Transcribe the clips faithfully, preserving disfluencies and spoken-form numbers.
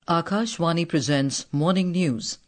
Akashvani presents Morning News.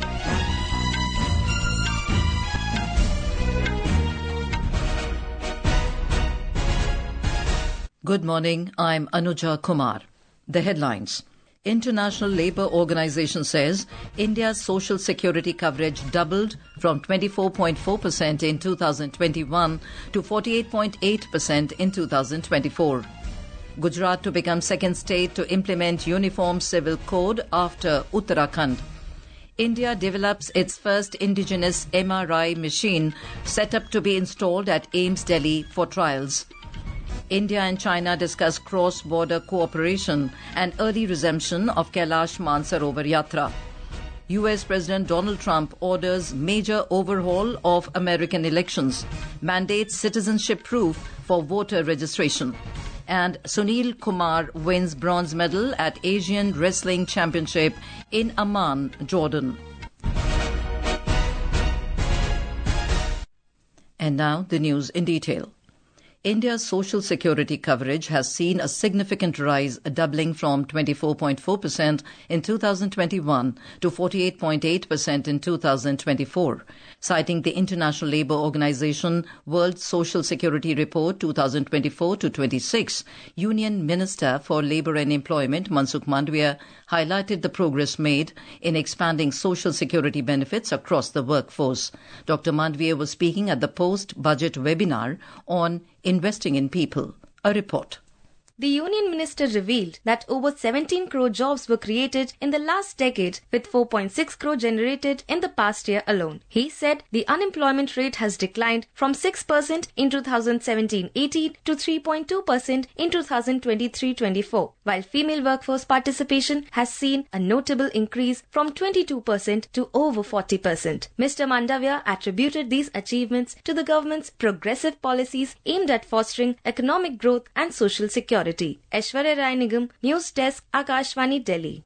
Good morning, I'm Anuja Kumar. The headlines. International Labour Organization says India's social security coverage doubled from twenty-four point four percent in two thousand twenty-one to forty-eight point eight percent in two thousand twenty-four. Gujarat to become second state to implement Uniform Civil Code after Uttarakhand. India develops its first indigenous M R I machine set up to be installed at AIIMS Delhi for trials. India and China discuss cross-border cooperation and early resumption of Kailash Mansarovar Yatra. U S President Donald Trump orders major overhaul of American elections, mandates citizenship proof for voter registration. And Sunil Kumar wins bronze medal at Asian Wrestling Championship in Amman, Jordan. And now the news in detail. India's social security coverage has seen a significant rise, doubling from twenty-four point four percent in two thousand twenty-one to forty-eight point eight percent in two thousand twenty-four. Citing the International Labour Organization World Social Security Report twenty twenty-four to twenty-six, Union Minister for Labour and Employment Mansukh Mandavia highlighted the progress made in expanding social security benefits across the workforce. Doctor Mandavia was speaking at the post-budget webinar on Investing in People. A report. The Union Minister revealed that over seventeen crore jobs were created in the last decade, with four point six crore generated in the past year alone. He said the unemployment rate has declined from six percent in two thousand seventeen eighteen to three point two percent in two thousand twenty-three twenty-four, while female workforce participation has seen a notable increase from twenty-two percent to over forty percent. Mister Mandavia attributed these achievements to the government's progressive policies aimed at fostering economic growth and social security. Aishwarya Rai Nigam, News Desk, Akashvani, Delhi.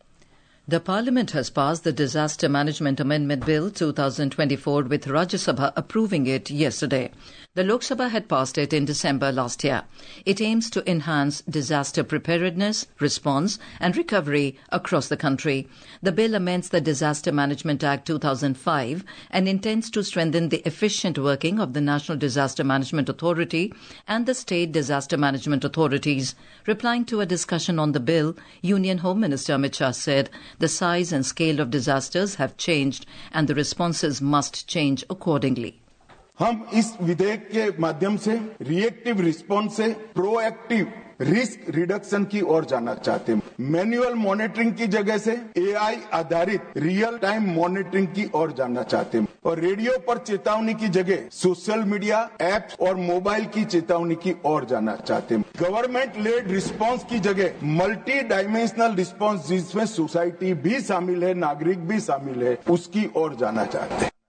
The Parliament has passed the Disaster Management Amendment Bill twenty twenty-four with Rajya Sabha approving it yesterday. The Lok Sabha had passed it in December last year. It aims to enhance disaster preparedness, response and recovery across the country. The bill amends the Disaster Management Act two thousand five and intends to strengthen the efficient working of the National Disaster Management Authority and the State Disaster Management Authorities. Replying to a discussion on the bill, Union Home Minister Amit Shah said the size and scale of disasters have changed and the responses must change accordingly. हम इस विधेयक के माध्यम से reactive response से proactive risk reduction की ओर जाना चाहते हैं। मैनुअल मॉनिटरिंग की जगह से एआई आधारित रियल टाइम मॉनिटरिंग की ओर जाना चाहते हैं और रेडियो पर चेतावनी की जगह सोशल मीडिया ऐप्स और मोबाइल की चेतावनी की ओर जाना चाहते हैं। गवर्नमेंट लेड रिस्पांस की जगह मल्टी डायमेंशनल रिस्पांस जिसमें सोसाइटी भी शामिल है, नागरिक भी शामिल है, उसकी ओर जाना चाहते हैं।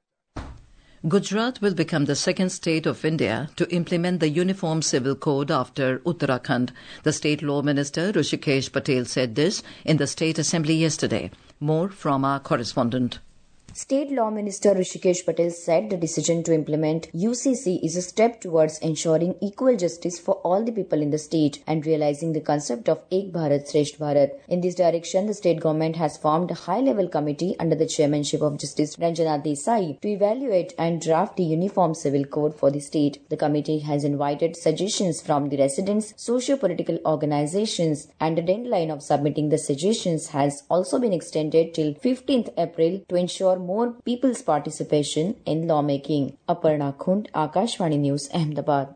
Gujarat will become the second state of India to implement the Uniform Civil Code after Uttarakhand. The State Law Minister Hrishikesh Patel said this in the State Assembly yesterday. More from our correspondent. State Law Minister Hrishikesh Patel said the decision to implement U C C is a step towards ensuring equal justice for all the people in the state and realizing the concept of Ek Bharat Shresth Bharat. In this direction, the state government has formed a high-level committee under the chairmanship of Justice Ranjana Desai to evaluate and draft the Uniform Civil Code for the state. The committee has invited suggestions from the residents, socio-political organizations, and the deadline of submitting the suggestions has also been extended till fifteenth April to ensure more people's participation in lawmaking. Aparna Khund, Akashvani News, Ahmedabad.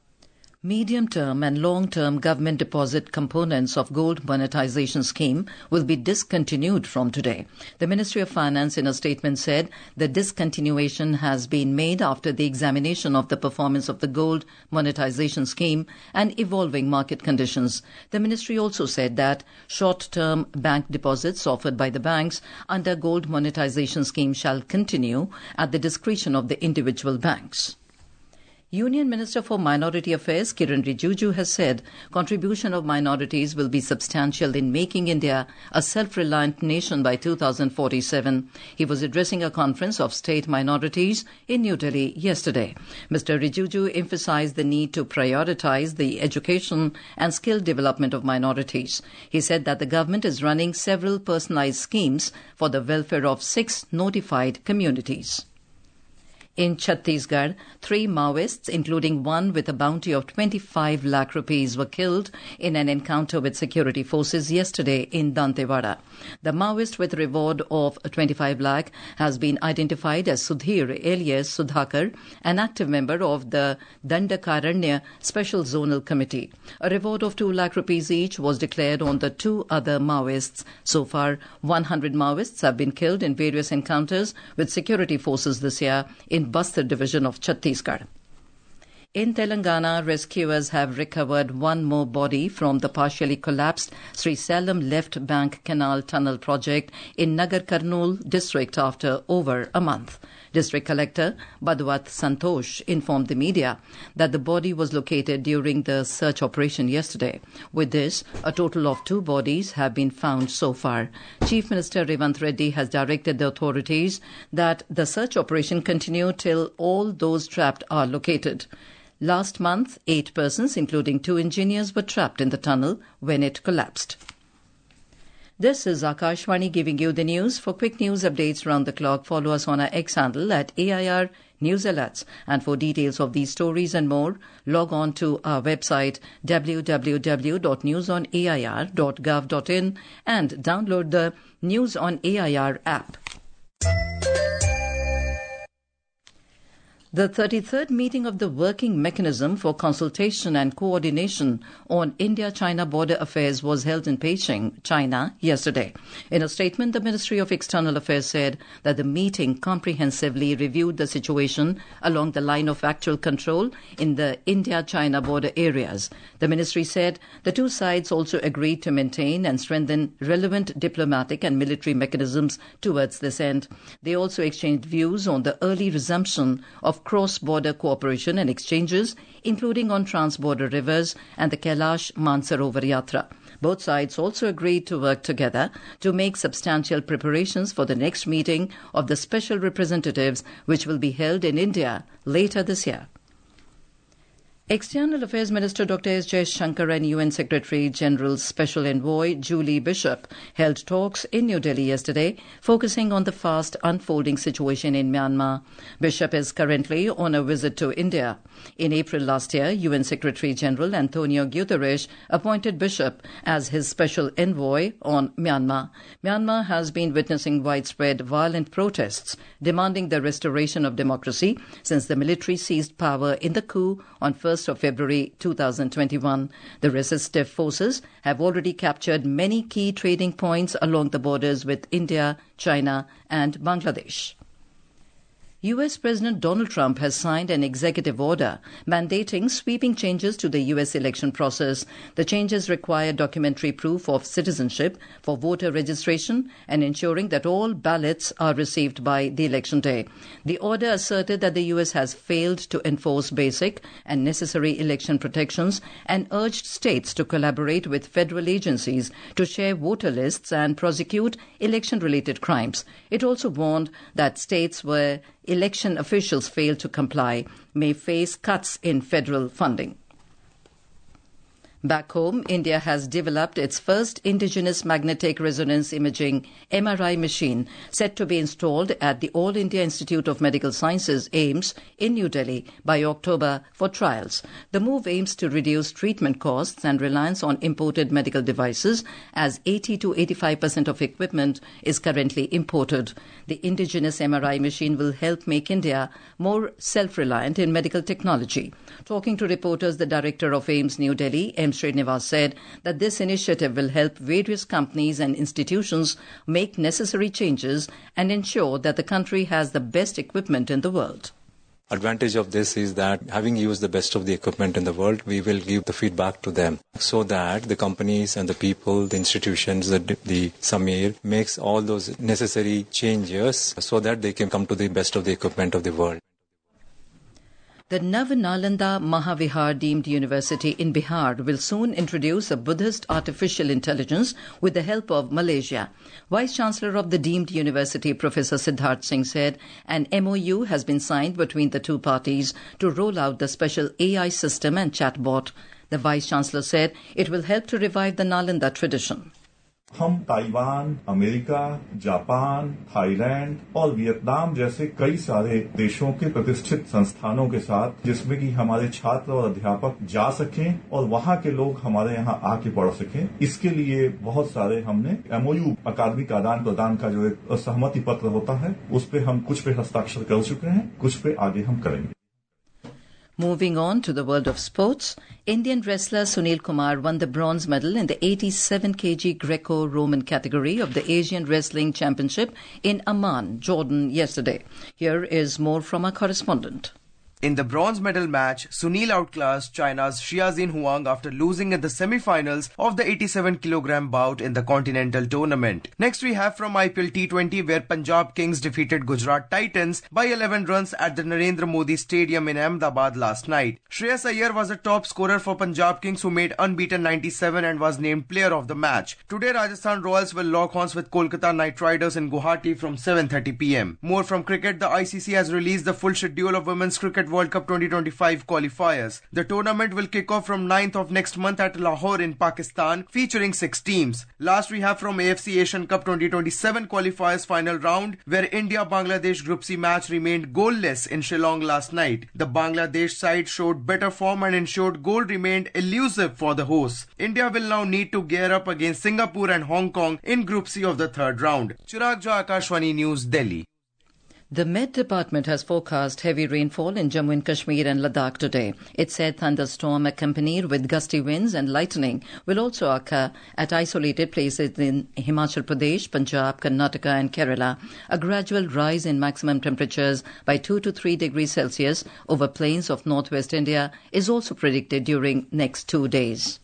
Medium-term and long-term government deposit components of gold monetization scheme will be discontinued from today. The Ministry of Finance in a statement said the discontinuation has been made after the examination of the performance of the gold monetization scheme and evolving market conditions. The ministry also said that short-term bank deposits offered by the banks under gold monetization scheme shall continue at the discretion of the individual banks. Union Minister for Minority Affairs Kiren Rijiju has said contribution of minorities will be substantial in making India a self-reliant nation by two thousand forty-seven. He was addressing a conference of state minorities in New Delhi yesterday. Mister Rijiju emphasized the need to prioritize the education and skill development of minorities. He said that the government is running several personalized schemes for the welfare of six notified communities. In Chhattisgarh, three Maoists, including one with a bounty of twenty-five lakh rupees, were killed in an encounter with security forces yesterday in Dantewada. The Maoist with a reward of twenty-five lakh has been identified as Sudhir alias Sudhakar, an active member of the Dandakaranya Special Zonal Committee. A reward of two lakh rupees each was declared on the two other Maoists. So far, one hundred Maoists have been killed in various encounters with security forces this year in Bastar division of Chhattisgarh. In Telangana, rescuers have recovered one more body from the partially collapsed Sri Salem Left Bank Canal Tunnel project in Nagar Karnool district after over a month. District Collector Badwat Santosh informed the media that the body was located during the search operation yesterday. With this, a total of two bodies have been found so far. Chief Minister Revant Reddy has directed the authorities that the search operation continue till all those trapped are located. Last month, eight persons, including two engineers, were trapped in the tunnel when it collapsed. This is Akashvani giving you the news. For quick news updates round the clock, follow us on our X handle at A I R News Alerts. And for details of these stories and more, log on to our website w w w dot news on a i r dot gov dot in and download the News on A I R app. The thirty-third meeting of the Working Mechanism for Consultation and Coordination on India-China Border Affairs was held in Beijing, China, yesterday. In a statement, the Ministry of External Affairs said that the meeting comprehensively reviewed the situation along the line of actual control in the India-China border areas. The ministry said the two sides also agreed to maintain and strengthen relevant diplomatic and military mechanisms towards this end. They also exchanged views on the early resumption of cross-border cooperation and exchanges, including on trans-border rivers and the Kailash Mansarovar Yatra. Both sides also agreed to work together to make substantial preparations for the next meeting of the special representatives, which will be held in India later this year. External Affairs Minister Doctor S. Jaishankar and U N Secretary General's Special Envoy Julie Bishop held talks in New Delhi yesterday, focusing on the fast unfolding situation in Myanmar. Bishop is currently on a visit to India. In April last year, U N Secretary General Antonio Guterres appointed Bishop as his special envoy on Myanmar. Myanmar has been witnessing widespread violent protests demanding the restoration of democracy since the military seized power in the coup on first of February two thousand twenty-one. The resistive forces have already captured many key trading points along the borders with India, China and Bangladesh. U S President Donald Trump has signed an executive order mandating sweeping changes to the U S election process. The changes require documentary proof of citizenship for voter registration and ensuring that all ballots are received by the election day. The order asserted that the U S has failed to enforce basic and necessary election protections and urged states to collaborate with federal agencies to share voter lists and prosecute election-related crimes. It also warned that states where election officials fail to comply may face cuts in federal funding. Back home, India has developed its first indigenous magnetic resonance imaging M R I machine set to be installed at the All India Institute of Medical Sciences, AIIMS, in New Delhi by October for trials. The move aims to reduce treatment costs and reliance on imported medical devices, as eighty to eighty-five percent of equipment is currently imported. The indigenous M R I machine will help make India more self-reliant in medical technology. Talking to reporters, the director of AIIMS New Delhi, M. Srinivas, said that this initiative will help various companies and institutions make necessary changes and ensure that the country has the best equipment in the world. Advantage of this is that having used the best of the equipment in the world, we will give the feedback to them so that the companies and the people, the institutions, the, the Samir makes all those necessary changes so that they can come to the best of the equipment of the world. The Nava-Nalanda Mahavihar deemed university in Bihar will soon introduce a Buddhist artificial intelligence with the help of Malaysia. Vice-Chancellor of the deemed university, Professor Siddharth Singh, said an M O U has been signed between the two parties to roll out the special A I system and chatbot. The Vice-Chancellor said it will help to revive the Nalanda tradition. हम Taiwan, America, Japan, Thailand और Vietnam जैसे कई सारे देशों के प्रतिष्ठित संस्थानों के साथ, जिसमें कि हमारे छात्र और अध्यापक जा सकें और वहां के लोग हमारे यहां आके पढ़ सकें, इसके लिए बहुत सारे हमने एमओयू अकादमिक आदान प्रदान का जो एक सहमति पत्र होता है, उस पे हम कुछ पे हस्ताक्षर कर चुके हैं, कुछ पे आगे हम करेंगे. Moving on to the world of sports, Indian wrestler Sunil Kumar won the bronze medal in the eighty-seven kilograms Greco-Roman category of the Asian Wrestling Championship in Amman, Jordan, yesterday. Here is more from our correspondent. In the bronze medal match, Sunil outclassed China's Xiaojin Huang after losing in the semi-finals of the eighty-seven kilogram bout in the Continental Tournament. Next we have from I P L T twenty where Punjab Kings defeated Gujarat Titans by eleven runs at the Narendra Modi Stadium in Ahmedabad last night. Shreyas Iyer was a top scorer for Punjab Kings, who made unbeaten ninety-seven and was named player of the match. Today Rajasthan Royals will lock horns with Kolkata Knight Riders in Guwahati from seven thirty p m. More from cricket, the I C C has released the full schedule of Women's Cricket World Cup twenty twenty-five qualifiers. The tournament will kick off from ninth of next month at Lahore in Pakistan, featuring six teams. Last we have from A F C Asian Cup twenty twenty-seven qualifiers final round, where India-Bangladesh Group C match remained goalless in Shillong last night. The Bangladesh side showed better form and ensured goal remained elusive for the hosts. India will now need to gear up against Singapore and Hong Kong in Group C of the third round. Chirag Jha, Akashvani News, Delhi. The Met Department has forecast heavy rainfall in Jammu and Kashmir and Ladakh today. It said thunderstorm accompanied with gusty winds and lightning will also occur at isolated places in Himachal Pradesh, Punjab, Karnataka and Kerala. A gradual rise in maximum temperatures by two to three degrees Celsius over plains of northwest India is also predicted during next two days.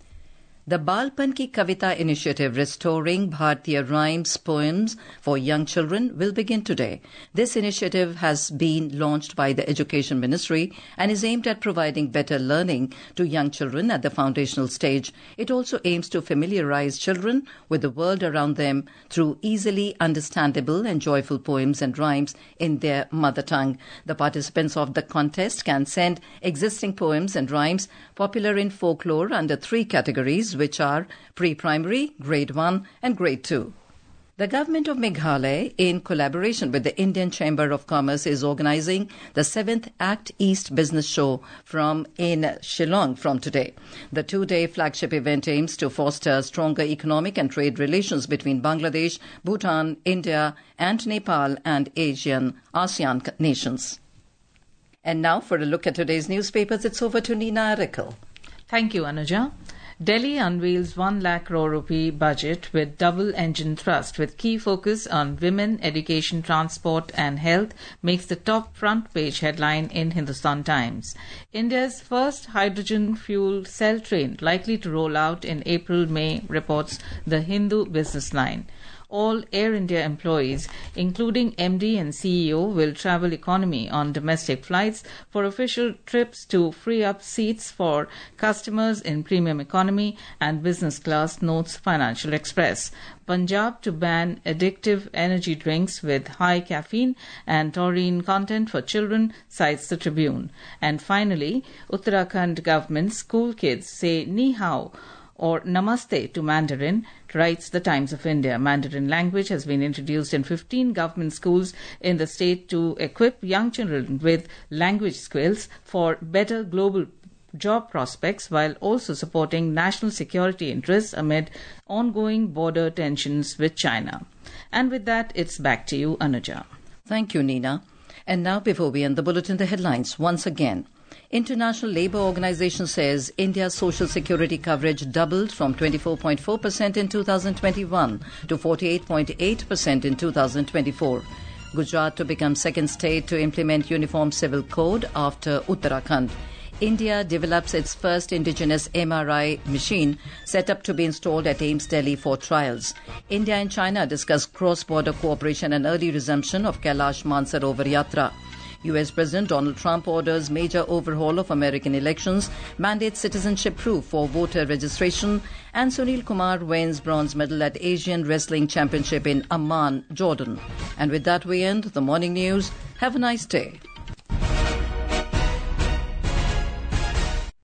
The Balpan Ki Kavita initiative, restoring Bharatiya rhymes poems for young children, will begin today. This initiative has been launched by the Education Ministry and is aimed at providing better learning to young children at the foundational stage. It also aims to familiarize children with the world around them through easily understandable and joyful poems and rhymes in their mother tongue. The participants of the contest can send existing poems and rhymes popular in folklore under three categories, which are pre-primary, grade one and grade two. The government of Meghalaya, in collaboration with the Indian Chamber of Commerce, is organizing the seventh Act East Business Show from in Shillong from today. The two-day flagship event aims to foster stronger economic and trade relations between Bangladesh, Bhutan, India and Nepal and Asian ASEAN nations. And now for a look at today's newspapers, it's over to Nina Arikal. Thank you, Anuja. Delhi unveils one lakh crore rupee budget with double engine thrust, with key focus on women, education, transport and health, makes the top front page headline in Hindustan Times. India's first hydrogen fuel cell train likely to roll out in April-May, reports the Hindu Business Line. All Air India employees, including M D and C E O, will travel economy on domestic flights for official trips to free up seats for customers in premium economy and business class, notes Financial Express. Punjab to ban addictive energy drinks with high caffeine and taurine content for children, cites the Tribune. And finally, Uttarakhand government school kids say ni hao or namaste to Mandarin, writes the Times of India. Mandarin language has been introduced in fifteen government schools in the state to equip young children with language skills for better global job prospects, while also supporting national security interests amid ongoing border tensions with China. And with that, it's back to you, Anuja. Thank you, Nina. And now, before we end the bulletin, the headlines once again. International Labour Organization says India's social security coverage doubled from twenty-four point four percent in two thousand twenty-one to forty-eight point eight percent in two thousand twenty-four. Gujarat to become second state to implement Uniform Civil Code after Uttarakhand. India develops its first indigenous M R I machine set up to be installed at AIIMS Delhi for trials. India and China discuss cross-border cooperation and early resumption of Kailash Mansarovar Yatra. U S President Donald Trump orders major overhaul of American elections, mandates citizenship proof for voter registration, and Sunil Kumar wins bronze medal at Asian Wrestling Championship in Amman, Jordan. And with that we end the morning news. Have a nice day.